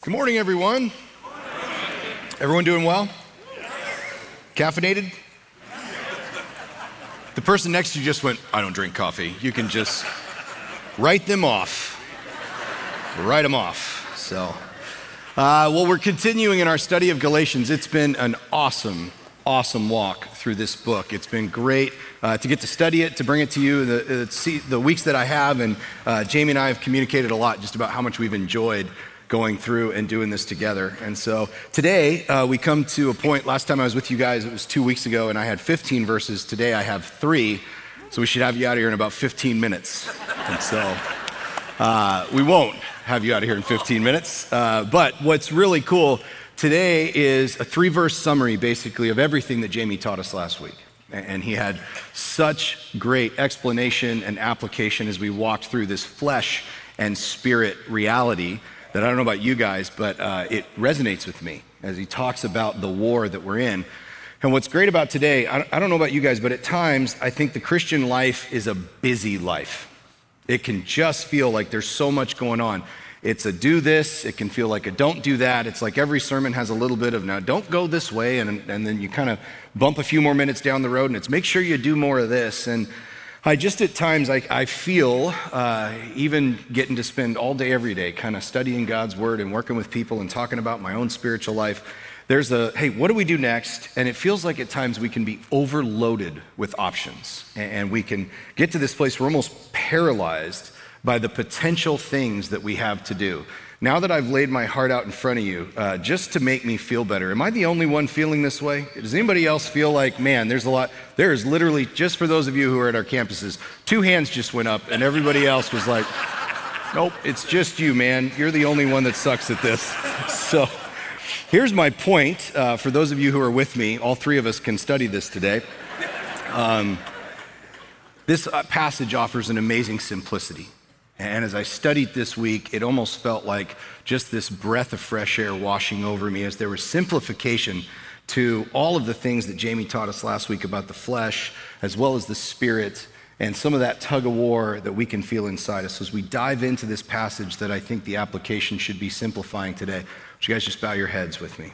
Good morning, everyone. Everyone doing well? Caffeinated? The person next to you just went, I don't drink coffee. You can just write them off. Write them off. Well, we're continuing in our study of Galatians. It's been an awesome walk through this book. It's been great to get to study it, to bring it to you the weeks that I have, and Jamie and I have communicated a lot just about how much we've enjoyed going through and doing this together. And so today we come to a point. Last time I was with you guys, it was 2 weeks ago, and I had 15 verses. Today I have 3, so we should have you out of here in about 15 minutes. And so we won't have you out of here in 15 minutes. But what's really cool today is a 3-verse summary, basically, of everything that Jamie taught us last week. And he had such great explanation and application as we walked through this flesh and spirit reality that I don't know about you guys, but it resonates with me as he talks about the war that we're in. And what's great about today, I don't know about you guys, but at times I think the Christian life is a busy life. It can just feel like there's so much going on. It's a do this, it can feel like a don't do that. It's like every sermon has a little bit of now don't go this way, and then you kind of bump a few more minutes down the road, and it's make sure you do more of this. And I just at times, I feel, even getting to spend all day, every day, kind of studying God's word and working with people and talking about my own spiritual life, there's hey, what do we do next? And it feels like at times we can be overloaded with options. And we can get to this place where we're almost paralyzed by the potential things that we have to do. Now that I've laid my heart out in front of you, just to make me feel better, am I the only one feeling this way? Does anybody else feel like, man, there's a lot, there is literally, just for those of you who are at our campuses, 2 hands just went up and everybody else was like, nope, it's just you, man. You're the only one that sucks at this. So here's my point. For those of you who are with me, all 3 of us can study this today. This passage offers an amazing simplicity. And as I studied this week, it almost felt like just this breath of fresh air washing over me as there was simplification to all of the things that Jamie taught us last week about the flesh, as well as the spirit, and some of that tug of war that we can feel inside us. As we dive into this passage that I think the application should be simplifying today, would you guys just bow your heads with me?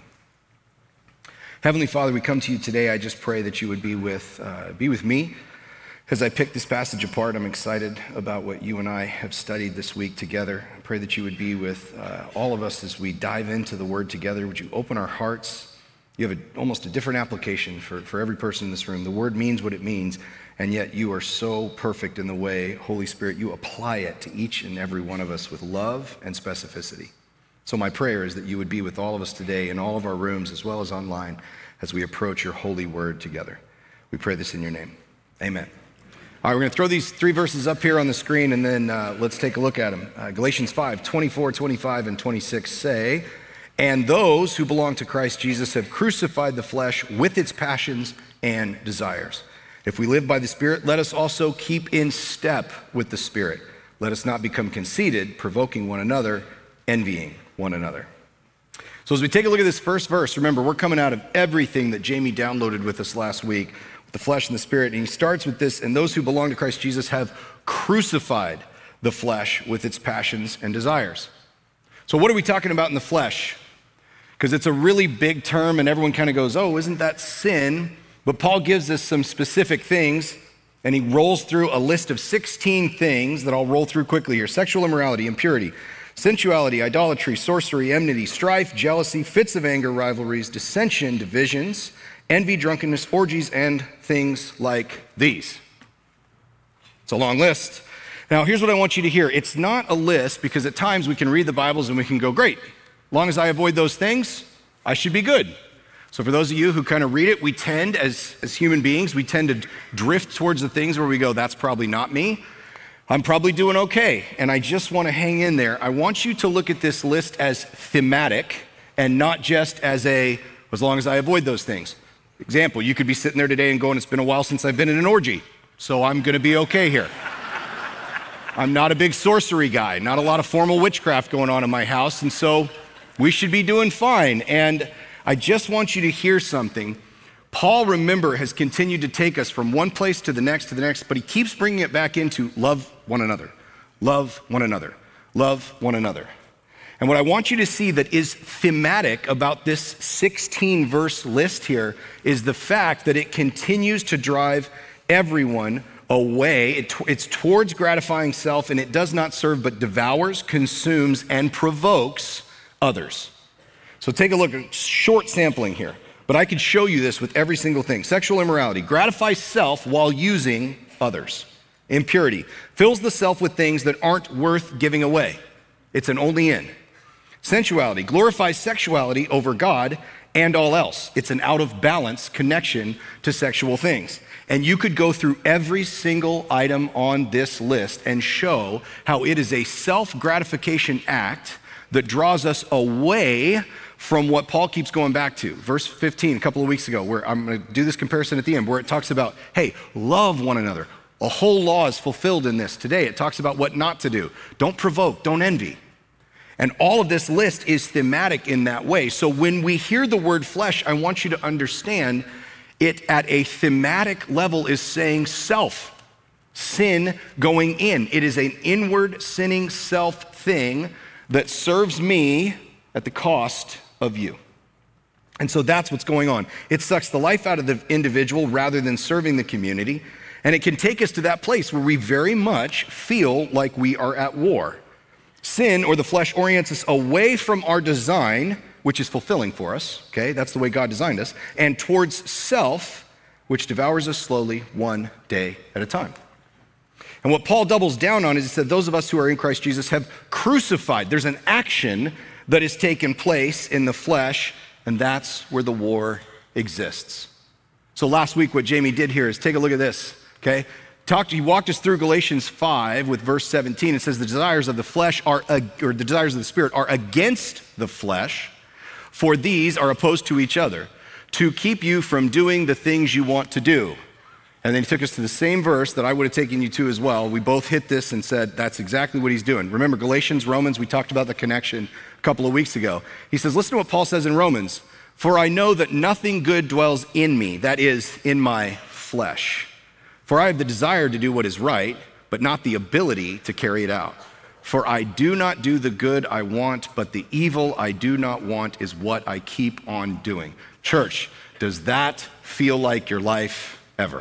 Heavenly Father, we come to you today. I just pray that you would be with me. As I pick this passage apart, I'm excited about what you and I have studied this week together. I pray that you would be with all of us as we dive into the word together. Would you open our hearts? You have almost a different application for every person in this room. The word means what it means, and yet you are so perfect in the way, Holy Spirit, you apply it to each and every one of us with love and specificity. So my prayer is that you would be with all of us today in all of our rooms as well as online as we approach your holy word together. We pray this in your name. Amen. All right, we're going to throw these 3 verses up here on the screen, and then let's take a look at them. Galatians 5, 24, 25, and 26 say, and those who belong to Christ Jesus have crucified the flesh with its passions and desires. If we live by the Spirit, let us also keep in step with the Spirit. Let us not become conceited, provoking one another, envying one another. So as we take a look at this first verse, remember, we're coming out of everything that Jamie downloaded with us last week, the flesh and the spirit, and he starts with this, and those who belong to Christ Jesus have crucified the flesh with its passions and desires. So what are we talking about in the flesh? Because it's a really big term and everyone kind of goes, oh, isn't that sin? But Paul gives us some specific things, and he rolls through a list of 16 things that I'll roll through quickly here. Sexual immorality, impurity, sensuality, idolatry, sorcery, enmity, strife, jealousy, fits of anger, rivalries, dissension, divisions, envy, drunkenness, orgies, and things like these. It's a long list. Now, here's what I want you to hear. It's not a list because at times we can read the Bibles and we can go, great, as long as I avoid those things, I should be good. So for those of you who kind of read it, we tend, as human beings, we tend to drift towards the things where we go, that's probably not me. I'm probably doing okay. And I just want to hang in there. I want you to look at this list as thematic and not just as long as I avoid those things. Example, you could be sitting there today and going, it's been a while since I've been in an orgy, so I'm going to be okay here. I'm not a big sorcery guy, not a lot of formal witchcraft going on in my house, and so we should be doing fine. And I just want you to hear something. Paul, remember, has continued to take us from one place to the next, but he keeps bringing it back into love one another, love one another, love one another. And what I want you to see that is thematic about this 16-verse list here is the fact that it continues to drive everyone away. It's towards gratifying self, and it does not serve but devours, consumes, and provokes others. So take a look at short sampling here, but I could show you this with every single thing. Sexual immorality, gratifies self while using others. Impurity, fills the self with things that aren't worth giving away. It's an only in. Sensuality, glorifies sexuality over God and all else. It's an out of balance connection to sexual things. And you could go through every single item on this list and show how it is a self-gratification act that draws us away from what Paul keeps going back to. Verse 15, a couple of weeks ago, where I'm going to do this comparison at the end, where it talks about, hey, love one another. A whole law is fulfilled in this. Today, it talks about what not to do. Don't provoke, don't envy. And all of this list is thematic in that way. So when we hear the word flesh, I want you to understand it at a thematic level is saying self, sin going in. It is an inward sinning self thing that serves me at the cost of you. And so that's what's going on. It sucks the life out of the individual rather than serving the community. And it can take us to that place where we very much feel like we are at war. Sin, or the flesh, orients us away from our design, which is fulfilling for us, okay? That's the way God designed us, and towards self, which devours us slowly, one day at a time. And what Paul doubles down on is he said, those of us who are in Christ Jesus have crucified. There's an action that has taken place in the flesh, and that's where the war exists. So last week, what Jamie did here is take a look at this, okay? He walked us through Galatians 5 with verse 17. It says the desires of the flesh or the desires of the spirit are against the flesh, for these are opposed to each other, to keep you from doing the things you want to do. And then he took us to the same verse that I would have taken you to as well. We both hit this and said, that's exactly what he's doing. Remember Galatians, Romans, we talked about the connection a couple of weeks ago. He says, listen to what Paul says in Romans. For I know that nothing good dwells in me, that is, in my flesh. For I have the desire to do what is right, but not the ability to carry it out. For I do not do the good I want, but the evil I do not want is what I keep on doing. Church, does that feel like your life ever?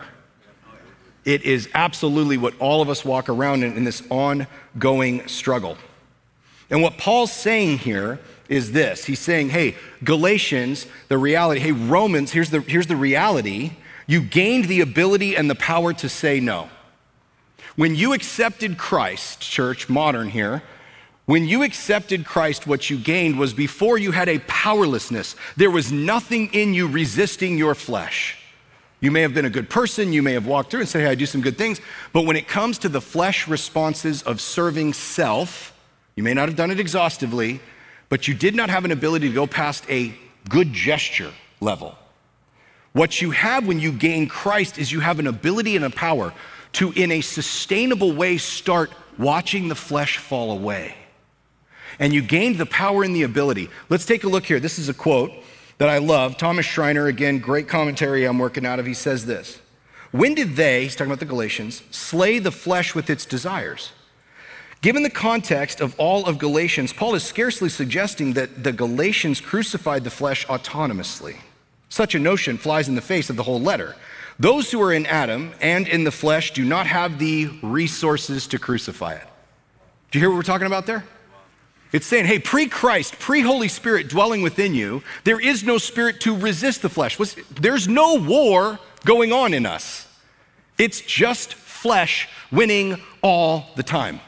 It is absolutely what all of us walk around in this ongoing struggle. And what Paul's saying here is this. He's saying, hey, Galatians, the reality, hey, Romans, here's the reality. You gained the ability and the power to say no. When you accepted Christ, church, modern here, when you accepted Christ, what you gained was before you had a powerlessness. There was nothing in you resisting your flesh. You may have been a good person, you may have walked through and said, hey, I do some good things, but when it comes to the flesh responses of serving self, you may not have done it exhaustively, but you did not have an ability to go past a good gesture level. What you have when you gain Christ is you have an ability and a power to, in a sustainable way, start watching the flesh fall away. And you gained the power and the ability. Let's take a look here. This is a quote that I love. Thomas Schreiner, again, great commentary I'm working out of. He says this, when did they, he's talking about the Galatians, slay the flesh with its desires? Given the context of all of Galatians, Paul is scarcely suggesting that the Galatians crucified the flesh autonomously. Such a notion flies in the face of the whole letter. Those who are in Adam and in the flesh do not have the resources to crucify it. Do you hear what we're talking about there? It's saying, hey, pre-Christ, pre-Holy Spirit dwelling within you, there is no spirit to resist the flesh. There's no war going on in us. It's just flesh winning all the time.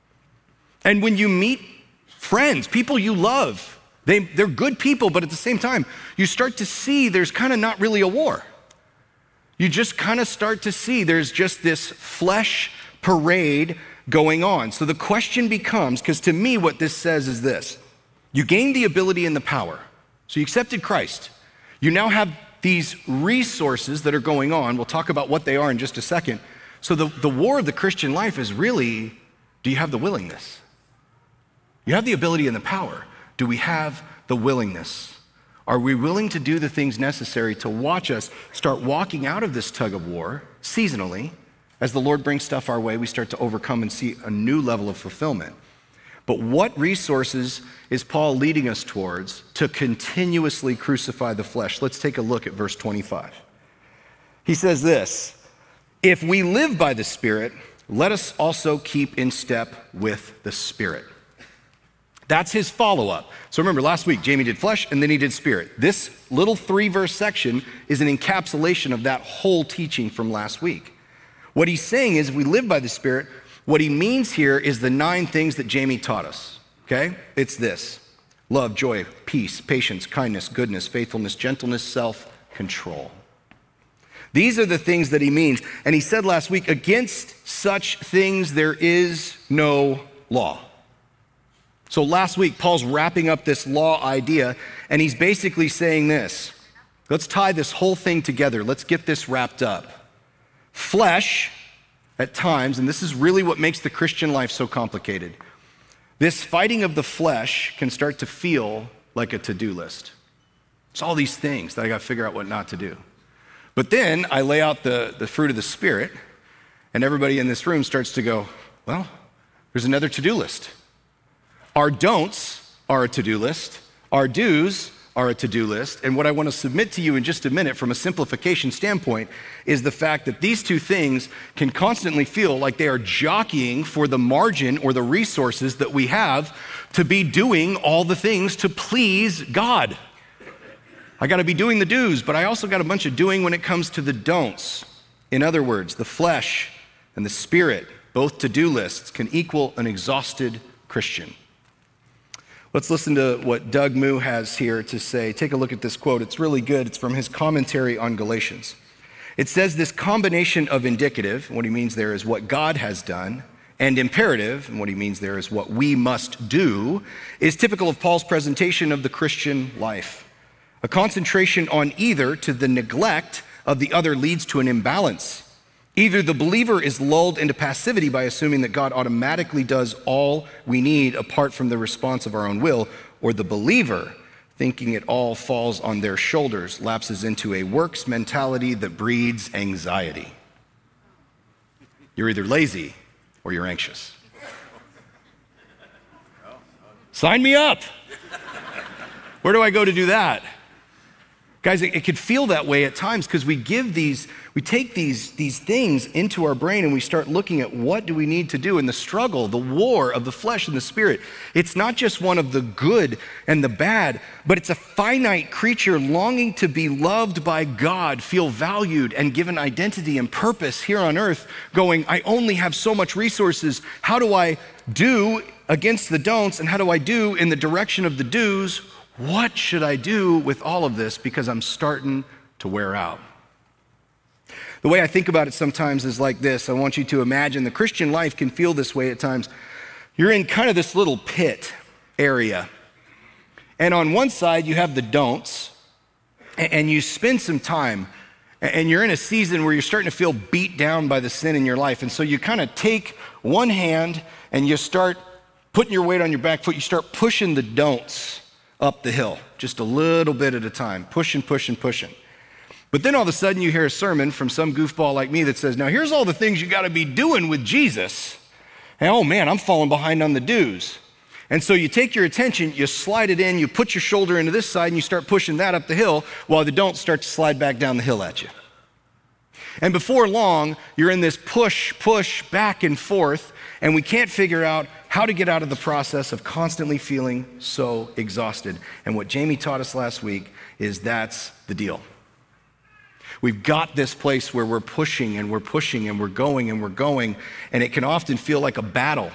And when you meet friends, people you love, they're good people, but at the same time, you start to see there's kind of not really a war. You just kind of start to see there's just this flesh parade going on. So the question becomes, because to me what this says is this, you gained the ability and the power. So you accepted Christ. You now have these resources that are going on. We'll talk about what they are in just a second. So the war of the Christian life is really, do you have the willingness? You have the ability and the power. Do we have the willingness? Are we willing to do the things necessary to watch us start walking out of this tug of war seasonally? As the Lord brings stuff our way, we start to overcome and see a new level of fulfillment. But what resources is Paul leading us towards to continuously crucify the flesh? Let's take a look at verse 25. He says this, "If we live by the Spirit, let us also keep in step with the Spirit." That's his follow-up. So remember, last week, Jamie did flesh and then he did spirit. This little 3-verse section is an encapsulation of that whole teaching from last week. What he's saying is, if we live by the Spirit, what he means here is the 9 things that Jamie taught us, okay? It's this: love, joy, peace, patience, kindness, goodness, faithfulness, gentleness, self-control. These are the things that he means. And he said last week, against such things there is no law. So last week, Paul's wrapping up this law idea, and he's basically saying this. Let's tie this whole thing together. Let's get this wrapped up. Flesh, at times, and this is really what makes the Christian life so complicated, this fighting of the flesh can start to feel like a to-do list. It's all these things that I got to figure out what not to do. But then I lay out the fruit of the Spirit, and everybody in this room starts to go, well, there's another to-do list. Our don'ts are a to-do list. Our do's are a to-do list. And what I want to submit to you in just a minute from a simplification standpoint is the fact that these two things can constantly feel like they are jockeying for the margin or the resources that we have to be doing all the things to please God. I got to be doing the do's, but I also got a bunch of doing when it comes to the don'ts. In other words, the flesh and the spirit, both to-do lists, can equal an exhausted Christian. Let's listen to what Doug Moo has here to say. Take a look at this quote. It's really good. It's from his commentary on Galatians. It says this combination of indicative, and what he means there is what God has done, and imperative, and what he means there is what we must do, is typical of Paul's presentation of the Christian life. A concentration on either to the neglect of the other leads to an imbalance. Either the believer is lulled into passivity by assuming that God automatically does all we need apart from the response of our own will, or the believer, thinking it all falls on their shoulders, lapses into a works mentality that breeds anxiety. You're either lazy or you're anxious. Sign me up. Where do I go to do that? Guys, it could feel that way at times because we take these things into our brain and we start looking at what do we need to do in the struggle, the war of the flesh and the spirit. It's not just one of the good and the bad, but it's a finite creature longing to be loved by God, feel valued and given identity and purpose here on earth, going, I only have so much resources. How do I do against the don'ts and how do I do in the direction of the do's? What should I do with all of this because I'm starting to wear out? The way I think about it sometimes is like this. I want you to imagine the Christian life can feel this way at times. You're in kind of this little pit area. And on one side, you have the don'ts, and you spend some time, and you're in a season where you're starting to feel beat down by the sin in your life. And so you kind of take one hand and you start putting your weight on your back foot. You start pushing the don'ts up the hill, just a little bit at a time, pushing. But then all of a sudden you hear a sermon from some goofball like me that says, now here's all the things you got to be doing with Jesus. And oh man, I'm falling behind on the do's. And so you take your attention, you slide it in, you put your shoulder into this side and you start pushing that up the hill while the don'ts start to slide back down the hill at you. And before long, you're in this push back and forth, and we can't figure out how to get out of the process of constantly feeling so exhausted. And what Jamie taught us last week is that's the deal. We've got this place where we're pushing and we're going, and it can often feel like a battle.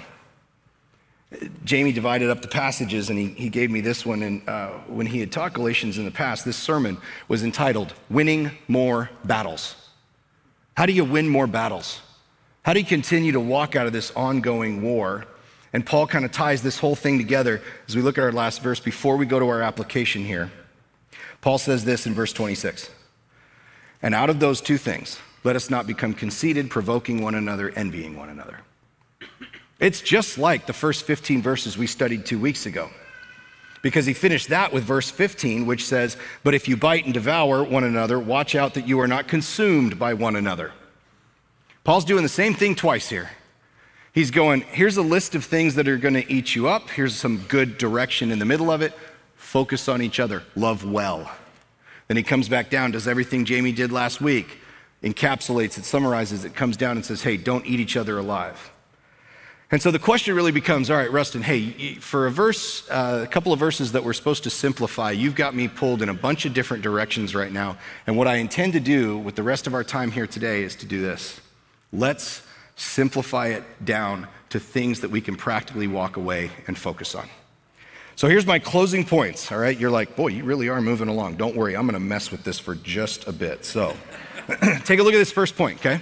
Jamie divided up the passages, and he gave me this one, and when he had taught Galatians in the past, this sermon was entitled, Winning More Battles. How do you win more battles? How do you continue to walk out of this ongoing war? And Paul kind of ties this whole thing together as we look at our last verse before we go to our application here. Paul says this in verse 26. And out of those two things, let us not become conceited, provoking one another, envying one another. It's just like the first 15 verses we studied 2 weeks ago. Because he finished that with verse 15, which says, but if you bite and devour one another, watch out that you are not consumed by one another. Paul's doing the same thing twice here. He's going, here's a list of things that are going to eat you up. Here's some good direction in the middle of it. Focus on each other. Love well. Then he comes back down, does everything Jamie did last week, encapsulates it, summarizes it, comes down and says, hey, don't eat each other alive. And so the question really becomes, all right, Rustin, hey, for a couple of verses that we're supposed to simplify, you've got me pulled in a bunch of different directions right now. And what I intend to do with the rest of our time here today is to do this. Let's simplify it down to things that we can practically walk away and focus on. So here's my closing points, all right? You're like, boy, you really are moving along. Don't worry, I'm gonna mess with this for just a bit. So take a look at this first point, okay?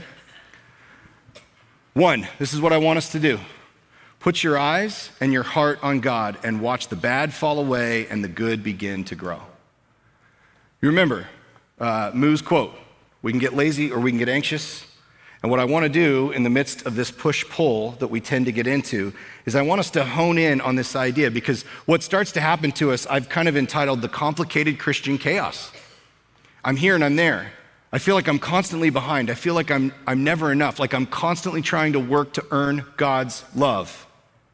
1, this is what I want us to do. Put your eyes and your heart on God and watch the bad fall away and the good begin to grow. You remember Moo's quote, we can get lazy or we can get anxious. And what I want to do in the midst of this push-pull that we tend to get into is I want us to hone in on this idea, because what starts to happen to us, I've kind of entitled the complicated Christian chaos. I'm here and I'm there. I feel like I'm constantly behind. I feel like I'm never enough, like I'm constantly trying to work to earn God's love.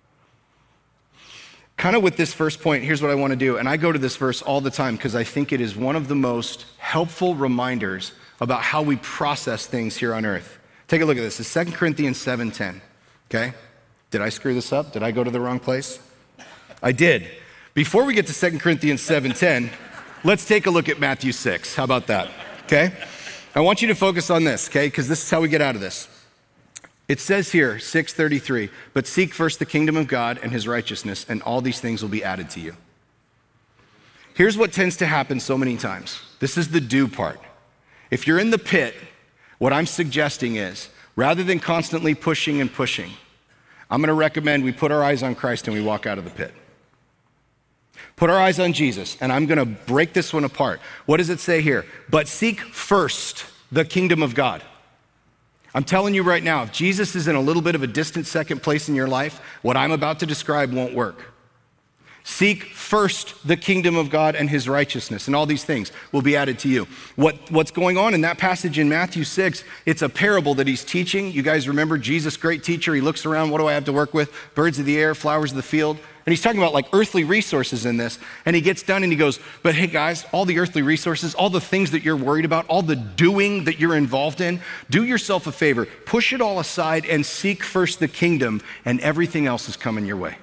Kind of with this first point, here's what I want to do. And I go to this verse all the time because I think it is one of the most helpful reminders about how we process things here on earth. Take a look at this. It's 2 Corinthians 7:10, okay? Did I screw this up? Did I go to the wrong place? I did. Before we get to 2 Corinthians 7:10, let's take a look at Matthew 6. How about that, okay? I want you to focus on this, okay? Because this is how we get out of this. It says here, 6:33, but seek first the kingdom of God and his righteousness, and all these things will be added to you. Here's what tends to happen so many times. This is the do part. If you're in the pit, what I'm suggesting is, rather than constantly pushing and pushing, I'm gonna recommend we put our eyes on Christ and we walk out of the pit. Put our eyes on Jesus, and I'm gonna break this one apart. What does it say here? But seek first the kingdom of God. I'm telling you right now, if Jesus is in a little bit of a distant second place in your life, what I'm about to describe won't work. Seek first the kingdom of God and his righteousness, and all these things will be added to you. What's going on in that passage in Matthew 6, it's a parable that he's teaching. You guys remember Jesus, great teacher. He looks around, what do I have to work with? Birds of the air, flowers of the field. And he's talking about like earthly resources in this. And he gets done and he goes, but hey guys, all the earthly resources, all the things that you're worried about, all the doing that you're involved in, do yourself a favor, push it all aside and seek first the kingdom, and everything else is coming your way.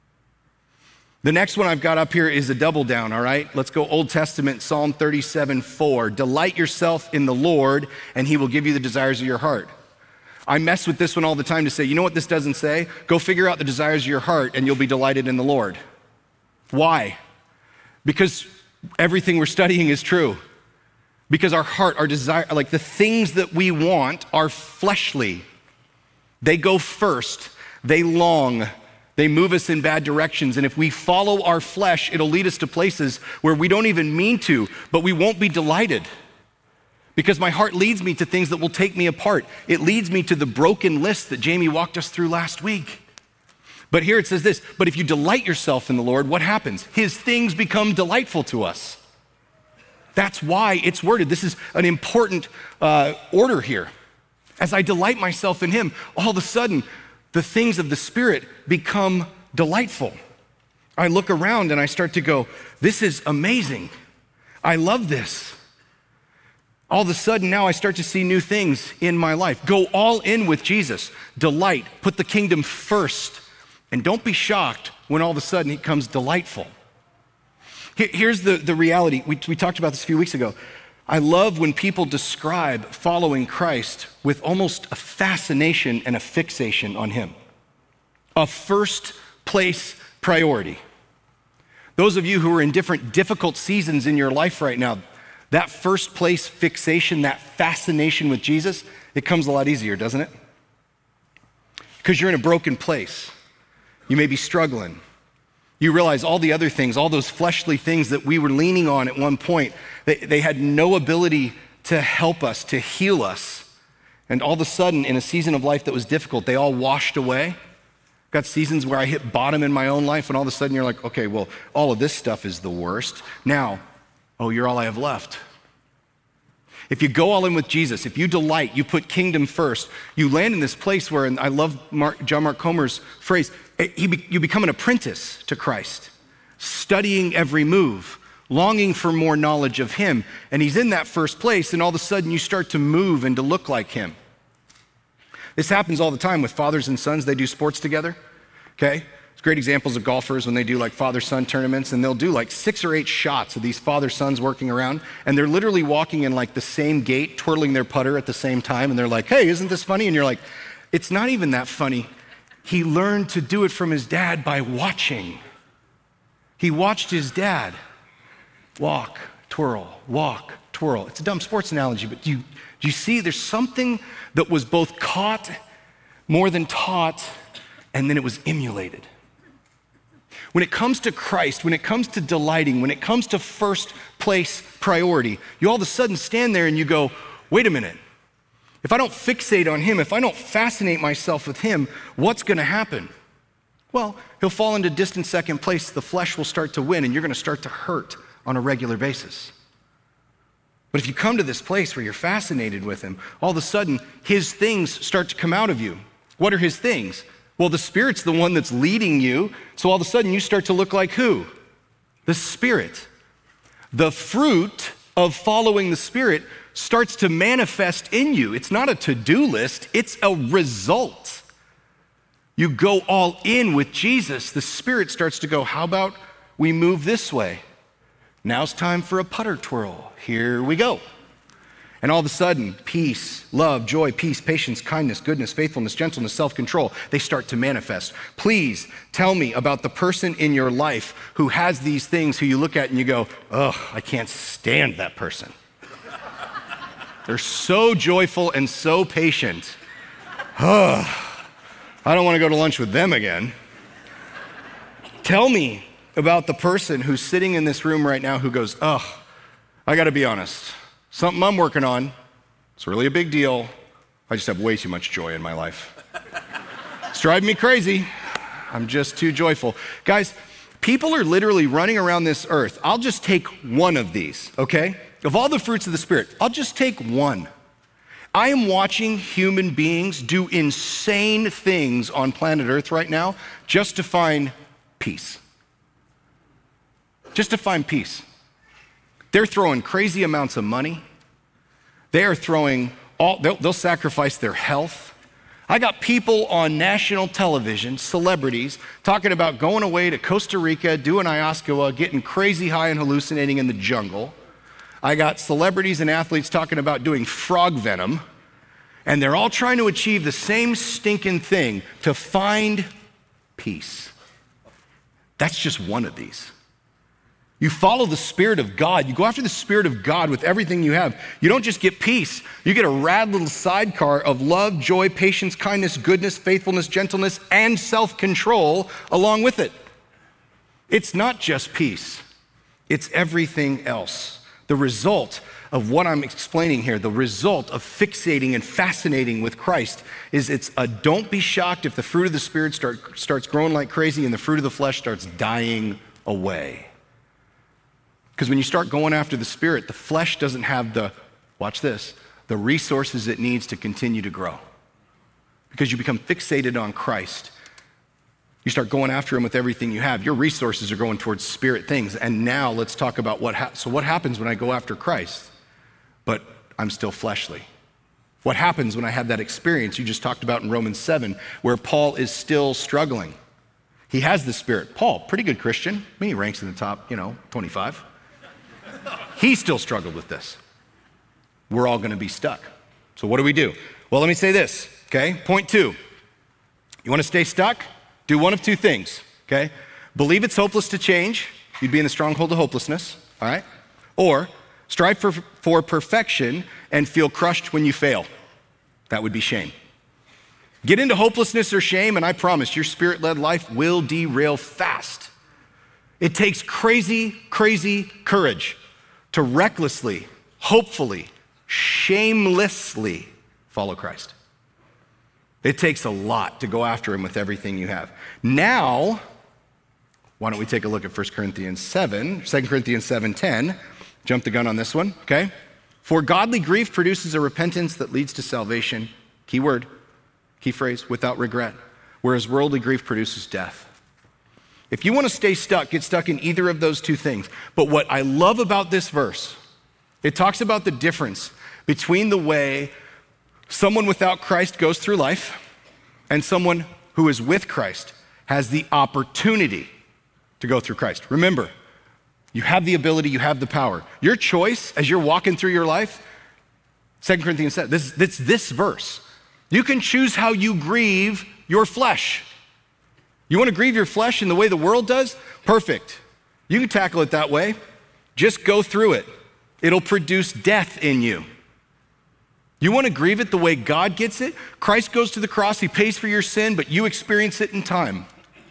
The next one I've got up here is a double down, all right? Let's go Old Testament, Psalm 37:4. Delight yourself in the Lord, and he will give you the desires of your heart. I mess with this one all the time to say, you know what this doesn't say? Go figure out the desires of your heart, and you'll be delighted in the Lord. Why? Because everything we're studying is true. Because our heart, our desire, like the things that we want are fleshly. They go first. They long. They move us in bad directions. And if we follow our flesh, it'll lead us to places where we don't even mean to, but we won't be delighted. Because my heart leads me to things that will take me apart. It leads me to the broken list that Jamie walked us through last week. But here it says this, but if you delight yourself in the Lord, what happens? His things become delightful to us. That's why it's worded. This is an important order here. As I delight myself in him, all of a sudden, the things of the Spirit become delightful. I look around and I start to go, this is amazing. I love this. All of a sudden now I start to see new things in my life. Go all in with Jesus. Delight, put the kingdom first. And don't be shocked when all of a sudden it becomes delightful. Here's the reality. We talked about this a few weeks ago. I love when people describe following Christ with almost a fascination and a fixation on him. A first place priority. Those of you who are in different difficult seasons in your life right now, that first place fixation, that fascination with Jesus, it comes a lot easier, doesn't it? Because you're in a broken place. You may be struggling. You realize all the other things, all those fleshly things that we were leaning on at one point, they had no ability to help us, to heal us. And all of a sudden, in a season of life that was difficult, they all washed away. Got seasons where I hit bottom in my own life, and all of a sudden you're like, okay, well, all of this stuff is the worst. Now, oh, you're all I have left. If you go all in with Jesus, if you delight, you put kingdom first, you land in this place where, and I love John Mark Comer's phrase, you become an apprentice to Christ, studying every move, longing for more knowledge of him. And he's in that first place, and all of a sudden you start to move and to look like him. This happens all the time with fathers and sons. They do sports together, okay? It's great examples of golfers when they do like father-son tournaments, and they'll do like 6 or 8 shots of these father-sons working around, and they're literally walking in like the same gait, twirling their putter at the same time, and they're like, hey, isn't this funny? And you're like, it's not even that funny. He learned to do it from his dad by watching. He watched his dad walk, twirl, walk, twirl. It's a dumb sports analogy, but do you see there's something that was both caught more than taught, and then it was emulated. When it comes to Christ, when it comes to delighting, when it comes to first place priority, you all of a sudden stand there and you go, wait a minute. If I don't fixate on him, if I don't fascinate myself with him, what's going to happen? Well, he'll fall into distant second place. The flesh will start to win, and you're going to start to hurt on a regular basis. But if you come to this place where you're fascinated with him, all of a sudden his things start to come out of you. What are his things? Well, the Spirit's the one that's leading you, so all of a sudden you start to look like who? The Spirit. The fruit of following the Spirit starts to manifest in you. It's not a to-do list, it's a result. You go all in with Jesus, the Spirit starts to go, how about we move this way? Now's time for a putter twirl. Here we go. And all of a sudden, peace, love, joy, peace, patience, kindness, goodness, faithfulness, gentleness, self-control, they start to manifest. Please tell me about the person in your life who has these things, who you look at and you go, ugh, I can't stand that person. They're so joyful and so patient. Ugh, I don't want to go to lunch with them again. Tell me about the person who's sitting in this room right now who goes, ugh, I got to be honest. Something I'm working on. It's really a big deal. I just have way too much joy in my life. It's driving me crazy. I'm just too joyful. Guys, people are literally running around this earth. I'll just take one of these, okay? Of all the fruits of the Spirit, I'll just take one. I am watching human beings do insane things on planet Earth right now just to find peace. Just to find peace. They're throwing crazy amounts of money. They are throwing they'll sacrifice their health. I got people on national television, celebrities, talking about going away to Costa Rica, doing ayahuasca, getting crazy high and hallucinating in the jungle. I got celebrities and athletes talking about doing frog venom, and they're all trying to achieve the same stinking thing, to find peace. That's just one of these. You follow the Spirit of God. You go after the Spirit of God with everything you have. You don't just get peace. You get a rad little sidecar of love, joy, patience, kindness, goodness, faithfulness, gentleness, and self-control along with it. It's not just peace. It's everything else. The result of what I'm explaining here, the result of fixating and fascinating with Christ is it's a don't be shocked if the fruit of the Spirit starts growing like crazy and the fruit of the flesh starts dying away. Because when you start going after the Spirit, the flesh doesn't have the resources it needs to continue to grow. Because you become fixated on Christ. You start going after him with everything you have. Your resources are going towards Spirit things. And now let's talk about what happens when I go after Christ, but I'm still fleshly. What happens when I have that experience you just talked about in Romans 7, where Paul is still struggling? He has the Spirit. Paul, pretty good Christian. I mean, he ranks in the top, 25. He still struggled with this. We're all going to be stuck. So what do we do? Well, let me say this, okay? Point 2. You want to stay stuck? Do one of two things, okay? Believe it's hopeless to change. You'd be in the stronghold of hopelessness, all right? Or strive for perfection and feel crushed when you fail. That would be shame. Get into hopelessness or shame, and I promise your Spirit-led life will derail fast. It takes crazy, crazy courage to recklessly, hopefully, shamelessly follow Christ. It takes a lot to go after him with everything you have. Now, why don't we take a look at 2 Corinthians 7:10. Jump the gun on this one, okay? For godly grief produces a repentance that leads to salvation, key word, key phrase, without regret, whereas worldly grief produces death. If you want to stay stuck, get stuck in either of those two things. But what I love about this verse, it talks about the difference between the way someone without Christ goes through life and someone who is with Christ has the opportunity to go through Christ. Remember, you have the ability, you have the power. Your choice as you're walking through your life, 2 Corinthians said, this verse. You can choose how you grieve your flesh. You want to grieve your flesh in the way the world does? Perfect. You can tackle it that way. Just go through it. It'll produce death in you. You want to grieve it the way God gets it? Christ goes to the cross, he pays for your sin, but you experience it in time.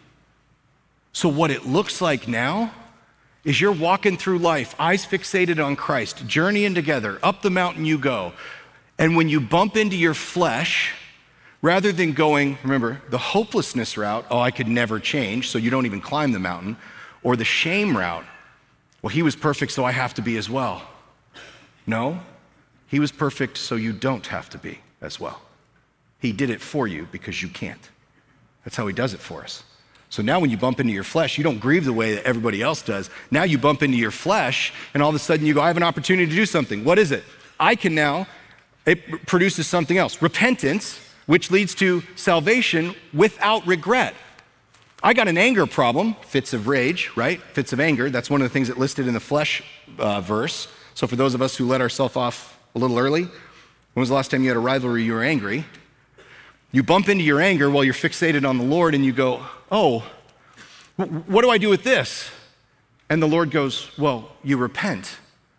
So what it looks like now is you're walking through life, eyes fixated on Christ, journeying together, up the mountain you go. And when you bump into your flesh, rather than going, remember, the hopelessness route, oh, I could never change, so you don't even climb the mountain, or the shame route, well, he was perfect, so I have to be as well. No, he was perfect, so you don't have to be as well. He did it for you because you can't. That's how he does it for us. So now when you bump into your flesh, you don't grieve the way that everybody else does. Now you bump into your flesh, and all of a sudden you go, I have an opportunity to do something. What is it? I can now, it produces something else. Repentance, which leads to salvation without regret. I got an anger problem, fits of rage, right? Fits of anger. That's one of the things that listed in the flesh verse. So for those of us who let ourselves off a little early, when was the last time you had a rivalry you were angry? You bump into your anger while you're fixated on the Lord and you go, oh, what do I do with this? And the Lord goes, well, you repent,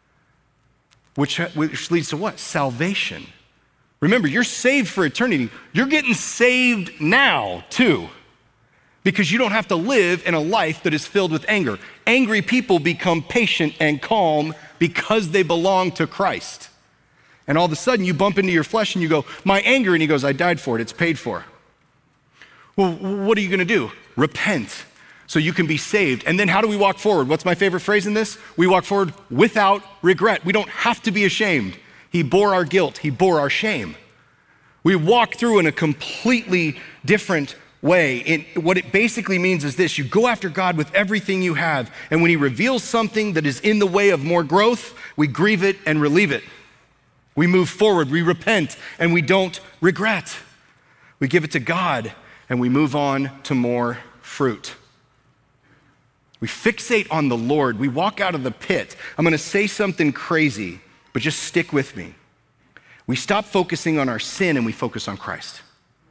which leads to what? Salvation. Remember, you're saved for eternity. You're getting saved now, too, because you don't have to live in a life that is filled with anger. Angry people become patient and calm because they belong to Christ. And all of a sudden, you bump into your flesh and you go, my anger, and he goes, I died for it, it's paid for. Well, what are you gonna do? Repent, so you can be saved. And then how do we walk forward? What's my favorite phrase in this? We walk forward without regret. We don't have to be ashamed. He bore our guilt, he bore our shame. We walk through in a completely different way. What it basically means is this: you go after God with everything you have, and when he reveals something that is in the way of more growth, we grieve it and relieve it. We move forward, we repent, and we don't regret. We give it to God, and we move on to more fruit. We fixate on the Lord. We walk out of the pit. I'm gonna say something crazy, but just stick with me. We stop focusing on our sin and we focus on Christ.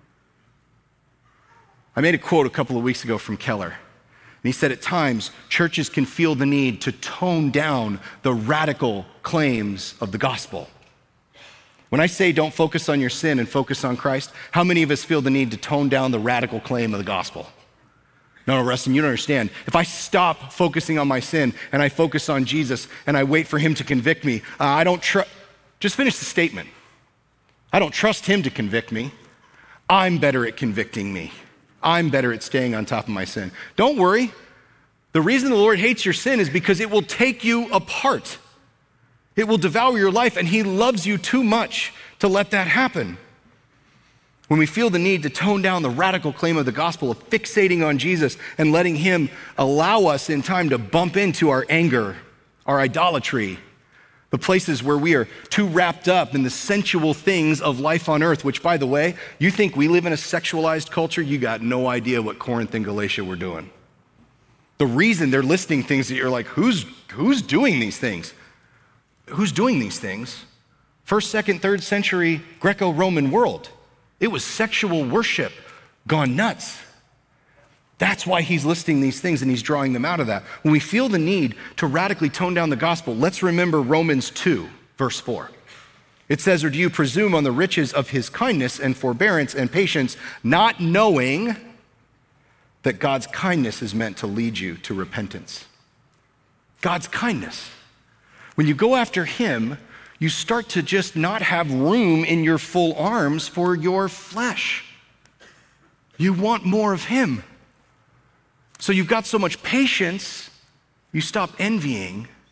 I made a quote a couple of weeks ago from Keller. And he said, at times, churches can feel the need to tone down the radical claims of the gospel. When I say don't focus on your sin and focus on Christ, how many of us feel the need to tone down the radical claim of the gospel? No, Rustin, you don't understand. If I stop focusing on my sin and I focus on Jesus and I wait for him to convict me, just finish the statement. I don't trust him to convict me. I'm better at convicting me. I'm better at staying on top of my sin. Don't worry. The reason the Lord hates your sin is because it will take you apart. It will devour your life, and he loves you too much to let that happen. When we feel the need to tone down the radical claim of the gospel of fixating on Jesus and letting him allow us in time to bump into our anger, our idolatry, the places where we are too wrapped up in the sensual things of life on earth, which, by the way, you think we live in a sexualized culture? You got no idea what Corinth and Galatia were doing. The reason they're listing things that you're like, who's doing these things? Who's doing these things? First, second, third century Greco-Roman world. It was sexual worship gone nuts. That's why he's listing these things and he's drawing them out of that. When we feel the need to radically tone down the gospel, let's remember Romans 2, verse 4. It says, or do you presume on the riches of his kindness and forbearance and patience, not knowing that God's kindness is meant to lead you to repentance? God's kindness. When you go after him, you start to just not have room in your full arms for your flesh. You want more of him. So you've got so much patience, you stop envying,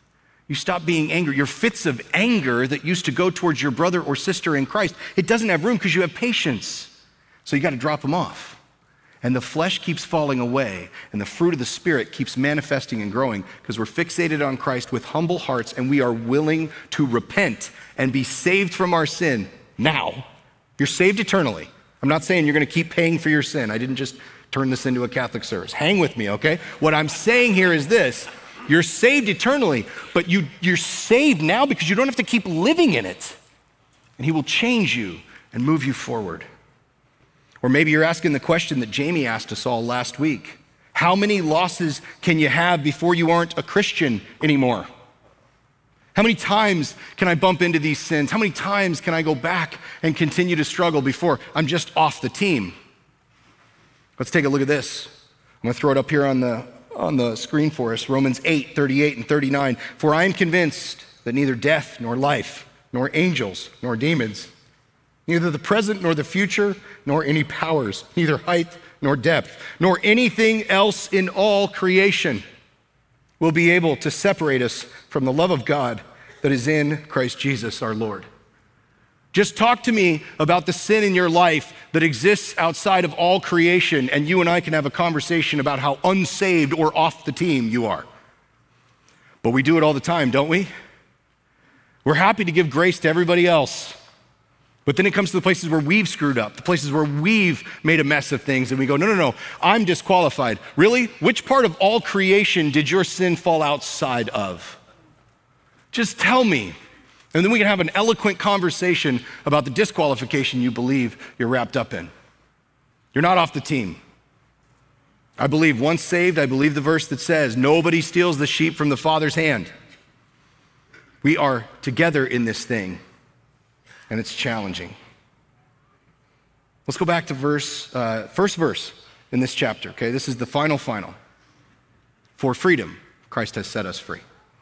You stop being angry. Your fits of anger that used to go towards your brother or sister in Christ, it doesn't have room because you have patience. So you got to drop them off. And the flesh keeps falling away, and the fruit of the Spirit keeps manifesting and growing because we're fixated on Christ with humble hearts, and we are willing to repent and be saved from our sin now. You're saved eternally. I'm not saying you're going to keep paying for your sin. I didn't just turn this into a Catholic service. Hang with me, okay? What I'm saying here is this. You're saved eternally, but you're saved now because you don't have to keep living in it. And he will change you and move you forward. Or maybe you're asking the question that Jamie asked us all last week. How many losses can you have before you aren't a Christian anymore? How many times can I bump into these sins? How many times can I go back and continue to struggle before I'm just off the team? Let's take a look at this. I'm going to throw it up here on the screen for us. Romans 8, 38 and 39. For I am convinced that neither death nor life, nor angels, nor demons, neither the present nor the future, nor any powers, neither height nor depth, nor anything else in all creation will be able to separate us from the love of God that is in Christ Jesus our Lord. Just talk to me about the sin in your life that exists outside of all creation, and you and I can have a conversation about how unsaved or off the team you are. But we do it all the time, don't we? We're happy to give grace to everybody else. But then it comes to the places where we've screwed up, the places where we've made a mess of things, and we go, no, I'm disqualified. Really? Which part of all creation did your sin fall outside of? Just tell me. And then we can have an eloquent conversation about the disqualification you believe you're wrapped up in. You're not off the team. I believe once saved, I believe the verse that says, nobody steals the sheep from the Father's hand. We are together in this thing, and it's challenging. Let's go back to first verse in this chapter, okay? This is the final. For freedom, Christ has set us free.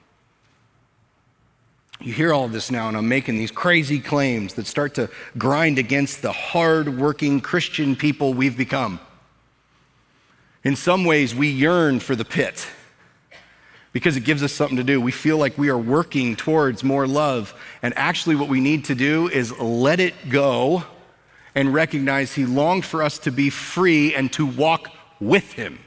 You hear all of this now, and I'm making these crazy claims that start to grind against the hard-working Christian people we've become. In some ways, we yearn for the pit because it gives us something to do. We feel like we are working towards more love, and actually what we need to do is let it go and recognize he longed for us to be free and to walk with him.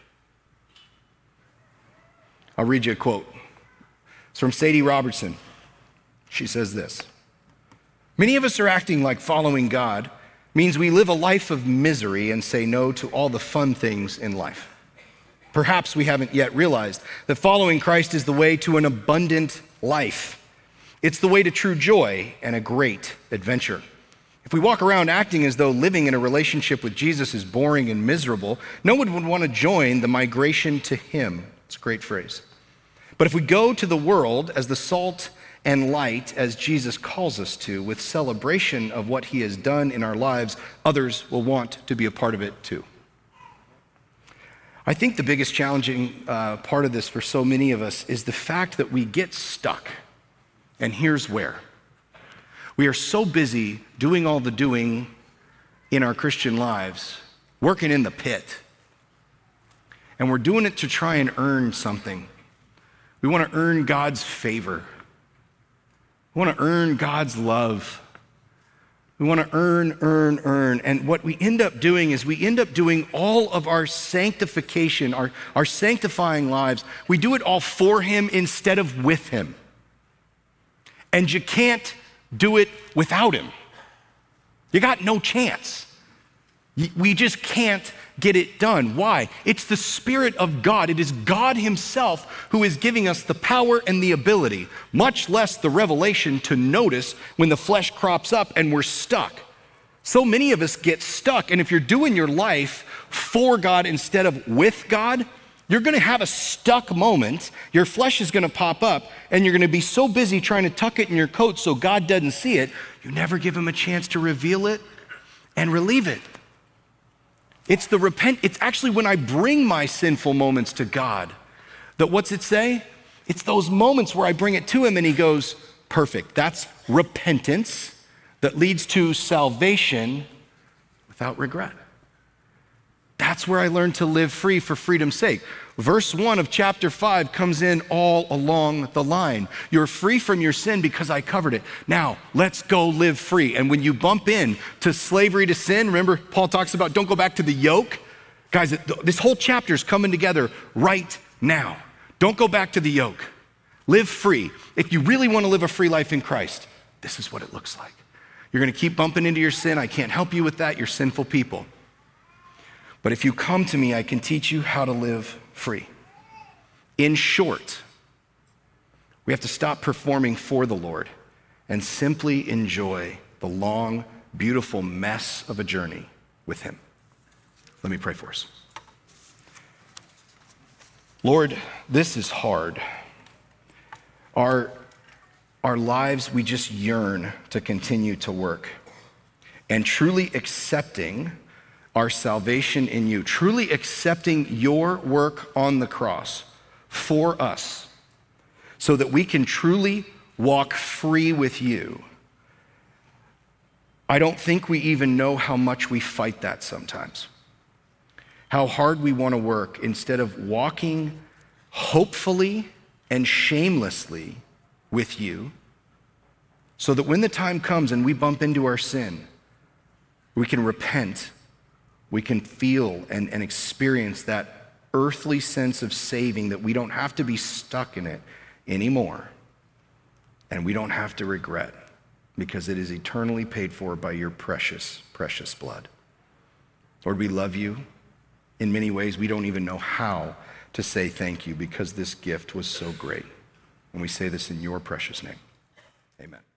I'll read you a quote. It's from Sadie Robertson. She says this: many of us are acting like following God means we live a life of misery and say no to all the fun things in life. Perhaps we haven't yet realized that following Christ is the way to an abundant life. It's the way to true joy and a great adventure. If we walk around acting as though living in a relationship with Jesus is boring and miserable, no one would want to join the migration to him. It's a great phrase. But if we go to the world as the salt and light, as Jesus calls us to, with celebration of what he has done in our lives, others will want to be a part of it too. I think the biggest challenging part of this for so many of us is the fact that we get stuck. And here's where. We are so busy doing all the doing in our Christian lives, working in the pit. And we're doing it to try and earn something. We want to earn God's favor. We want to earn God's love. We want to earn. And what we end up doing is we end up doing all of our sanctification, our sanctifying lives. We do it all for him instead of with him. And you can't do it without him. You got no chance. We just can't get it done. Why? It's the Spirit of God. It is God himself who is giving us the power and the ability, much less the revelation, to notice when the flesh crops up and we're stuck. So many of us get stuck, and if you're doing your life for God instead of with God, you're going to have a stuck moment. Your flesh is going to pop up, and you're going to be so busy trying to tuck it in your coat so God doesn't see it, you never give him a chance to reveal it and relieve it. It's actually when I bring my sinful moments to God that what's it say? It's those moments where I bring it to him and he goes, perfect. That's repentance that leads to salvation without regret. That's where I learned to live free for freedom's sake. Verse 1 of chapter 5 comes in all along the line. You're free from your sin because I covered it. Now, let's go live free. And when you bump in to slavery to sin, remember Paul talks about don't go back to the yoke? Guys, this whole chapter is coming together right now. Don't go back to the yoke. Live free. If you really want to live a free life in Christ, this is what it looks like. You're going to keep bumping into your sin. I can't help you with that. You're sinful people. But if you come to me, I can teach you how to live free. In short, we have to stop performing for the Lord and simply enjoy the long, beautiful mess of a journey with him. Let me pray for us. Lord, this is hard. Our lives, we just yearn to continue to work. And truly accepting our salvation in you, truly accepting your work on the cross for us so that we can truly walk free with you. I don't think we even know how much we fight that sometimes. How hard we want to work instead of walking hopefully and shamelessly with you so that when the time comes and we bump into our sin, we can repent. We can feel and experience that earthly sense of saving that we don't have to be stuck in it anymore. And we don't have to regret because it is eternally paid for by your precious, precious blood. Lord, we love you. In many ways, we don't even know how to say thank you because this gift was so great. And we say this in your precious name. Amen.